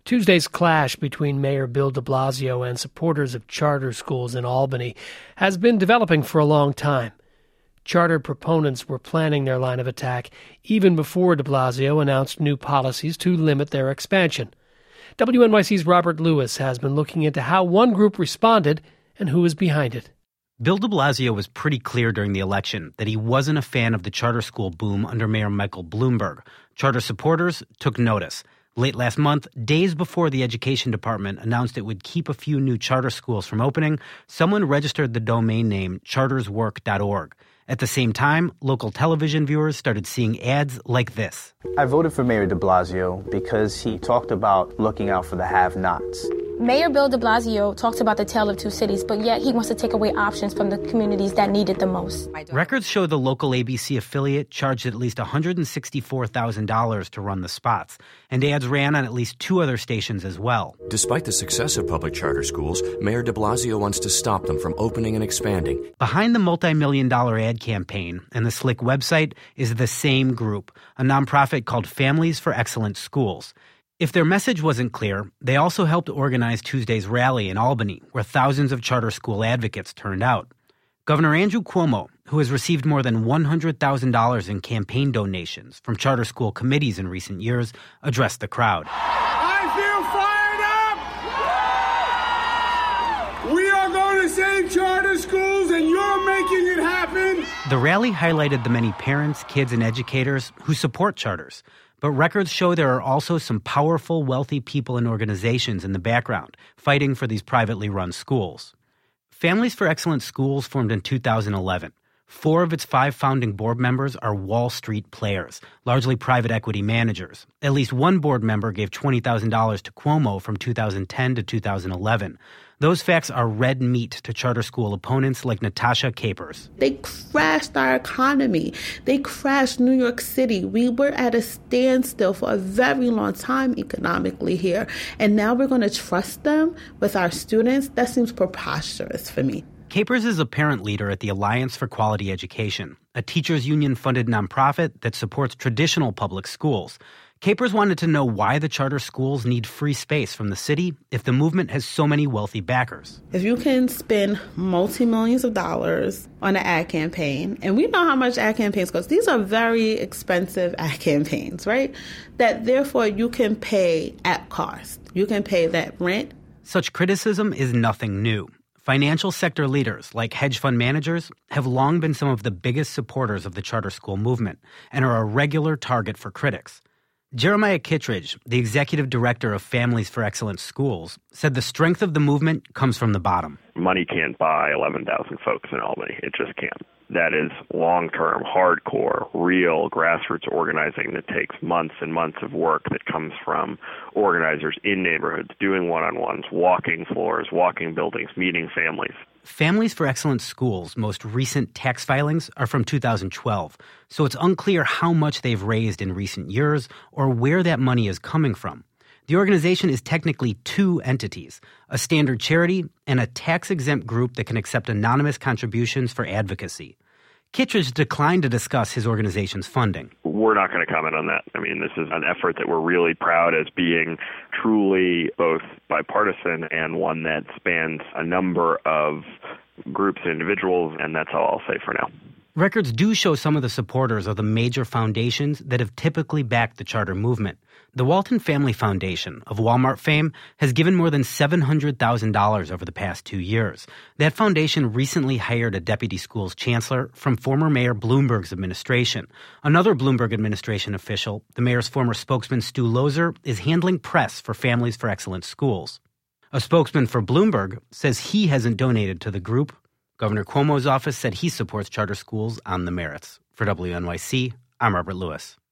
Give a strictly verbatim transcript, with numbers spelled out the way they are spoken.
Tuesday's clash between Mayor Bill de Blasio and supporters of charter schools in Albany has been developing for a long time. Charter proponents were planning their line of attack even before de Blasio announced new policies to limit their expansion. W N Y C's Robert Lewis has been looking into how one group responded and who is behind it. Bill de Blasio was pretty clear during the election that he wasn't a fan of the charter school boom under Mayor Michael Bloomberg. Charter supporters took notice. Late last month, days before the Education Department announced it would keep a few new charter schools from opening, someone registered the domain name charters work dot org. At the same time, local television viewers started seeing ads like this. I voted for Mayor de Blasio because he talked about looking out for the have-nots. Mayor Bill de Blasio talks about the tale of two cities, but yet he wants to take away options from the communities that need it the most. Records show the local A B C affiliate charged at least one hundred sixty-four thousand dollars to run the spots, and ads ran on at least two other stations as well. Despite the success of public charter schools, Mayor de Blasio wants to stop them from opening and expanding. Behind the multi-million dollar ad campaign and the slick website is the same group, a nonprofit called Families for Excellent Schools. If their message wasn't clear, they also helped organize Tuesday's rally in Albany, where thousands of charter school advocates turned out. Governor Andrew Cuomo, who has received more than one hundred thousand dollars in campaign donations from charter school committees in recent years, addressed the crowd. I feel fired up! We are going to save charter schools, and you're making it happen! The rally highlighted the many parents, kids, and educators who support charters. But records show there are also some powerful, wealthy people and organizations in the background fighting for these privately run schools. Families for Excellent Schools formed in two thousand eleven. Four of its five founding board members are Wall Street players, largely private equity managers. At least one board member gave twenty thousand dollars to Cuomo from two thousand ten to two thousand eleven. Those facts are red meat to charter school opponents like Natasha Capers. They crashed our economy. They crashed New York City. We were at a standstill for a very long time economically here. And now we're going to trust them with our students? That seems preposterous for me. Capers is a parent leader at the Alliance for Quality Education, a teachers union-funded nonprofit that supports traditional public schools. Capers wanted to know why the charter schools need free space from the city if the movement has so many wealthy backers. If you can spend multi-millions of dollars on an ad campaign, and we know how much ad campaigns cost. These are very expensive ad campaigns, right? That therefore you can pay at cost. You can pay that rent. Such criticism is nothing new. Financial sector leaders, like hedge fund managers, have long been some of the biggest supporters of the charter school movement and are a regular target for critics. Jeremiah Kittredge, the executive director of Families for Excellent Schools, said the strength of the movement comes from the bottom. Money can't buy eleven thousand folks in Albany. It just can't. That is long-term, hardcore, real grassroots organizing that takes months and months of work that comes from organizers in neighborhoods, doing one-on-ones, walking floors, walking buildings, meeting families. Families for Excellent Schools' most recent tax filings are from two thousand twelve, so it's unclear how much they've raised in recent years or where that money is coming from. The organization is technically two entities, a standard charity and a tax-exempt group that can accept anonymous contributions for advocacy. Kittredge declined to discuss his organization's funding. We're not going to comment on that. I mean, this is an effort that we're really proud as being truly both bipartisan and one that spans a number of groups and individuals, and that's all I'll say for now. Records do show some of the supporters of the major foundations that have typically backed the charter movement. The Walton Family Foundation, of Walmart fame, has given more than seven hundred thousand dollars over the past two years. That foundation recently hired a deputy schools chancellor from former Mayor Bloomberg's administration. Another Bloomberg administration official, the mayor's former spokesman Stu Lozer, is handling press for Families for Excellent Schools. A spokesman for Bloomberg says he hasn't donated to the group. Governor Cuomo's office said he supports charter schools on the merits. For W N Y C, I'm Robert Lewis.